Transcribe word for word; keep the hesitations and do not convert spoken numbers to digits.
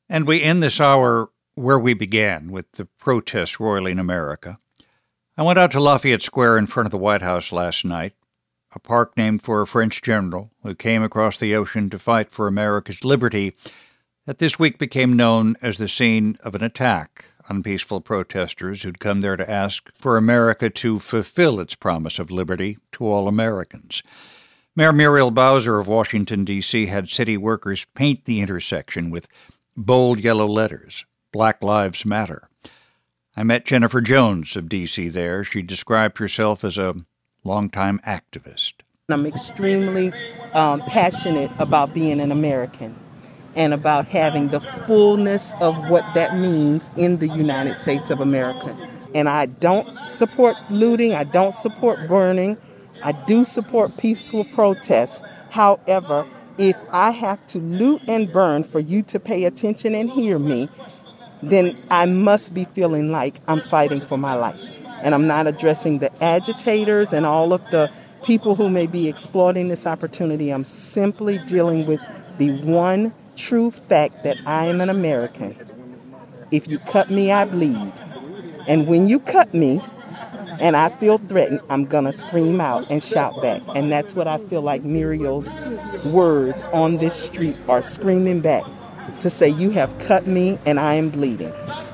And we end this hour where we began, with the protests roiling America. I went out to Lafayette Square in front of the White House last night, a park named for a French general who came across the ocean to fight for America's liberty, that this week became known as the scene of an attack on peaceful protesters who'd come there to ask for America to fulfill its promise of liberty to all Americans. Mayor Muriel Bowser of Washington, D C had city workers paint the intersection with bold yellow letters, Black Lives Matter. I met Jennifer Jones of D C there. She described herself as a longtime activist. I'm extremely um, passionate about being an American and about having the fullness of what that means in the United States of America. And I don't support looting. I don't support burning. I do support peaceful protests. However, if I have to loot and burn for you to pay attention and hear me, then I must be feeling like I'm fighting for my life. And I'm not addressing the agitators and all of the people who may be exploiting this opportunity. I'm simply dealing with the one true fact that I am an American. If you cut me, I bleed. And when you cut me, and I feel threatened, I'm going to scream out and shout back. And that's what I feel like Muriel's words on this street are screaming back to say, you have cut me and I am bleeding.